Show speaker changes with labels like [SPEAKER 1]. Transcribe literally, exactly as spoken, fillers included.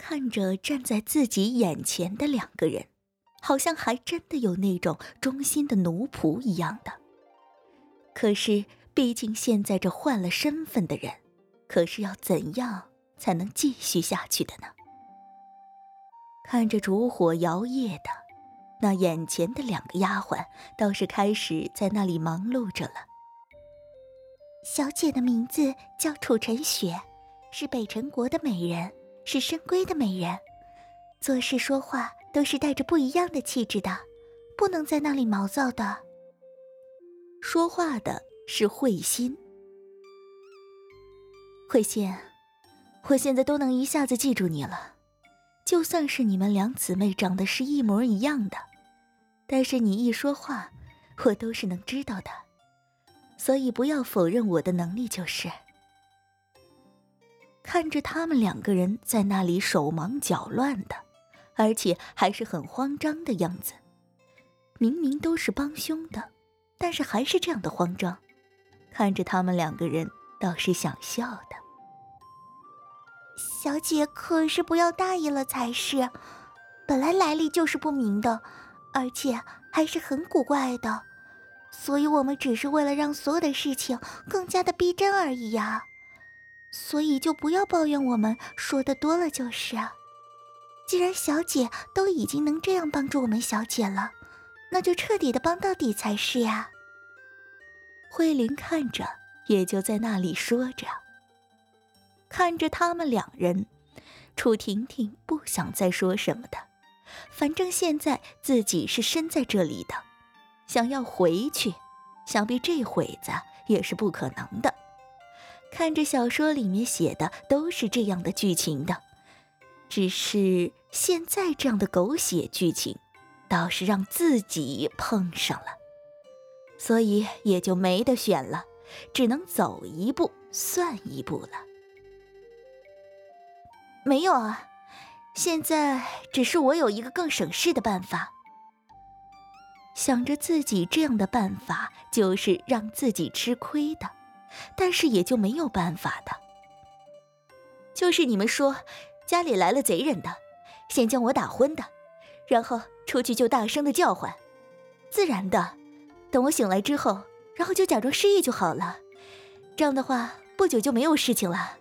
[SPEAKER 1] 看着站在自己眼前的两个人，好像还真的有那种忠心的奴仆一样的。可是毕竟现在这换了身份的人，可是要怎样才能继续下去的呢？看着烛火摇曳的，那眼前的两个丫鬟倒是开始在那里忙碌着了。
[SPEAKER 2] 小姐的名字叫楚晨雪，是北辰国的美人，是深闺的美人，做事说话都是带着不一样的气质的，不能在那里毛躁的。
[SPEAKER 1] 说话的是慧心。慧心，我现在都能一下子记住你了，就算是你们两姊妹长得是一模一样的，但是你一说话，我都是能知道的，所以不要否认我的能力就是。看着他们两个人在那里手忙脚乱的，而且还是很慌张的样子，明明都是帮凶的，但是还是这样的慌张，看着他们两个人倒是想笑的。
[SPEAKER 2] 小姐可是不要大意了才是，本来来历就是不明的，而且还是很古怪的，所以我们只是为了让所有的事情更加的逼真而已呀。所以就不要抱怨我们说的多了就是啊。既然小姐都已经能这样帮助我们小姐了，那就彻底的帮到底才是呀。
[SPEAKER 1] 慧玲看着也就在那里说着。看着他们两人，楚婷婷不想再说什么的，反正现在自己是身在这里的，想要回去，想必这会子也是不可能的。看着小说里面写的都是这样的剧情的，只是现在这样的狗血剧情倒是让自己碰上了，所以也就没得选了，只能走一步算一步了。没有啊，现在只是我有一个更省事的办法。想着自己这样的办法就是让自己吃亏的，但是也就没有办法的。就是你们说家里来了贼人的，先将我打昏的，然后出去就大声的叫唤，自然的，等我醒来之后，然后就假装失忆就好了，这样的话不久就没有事情了。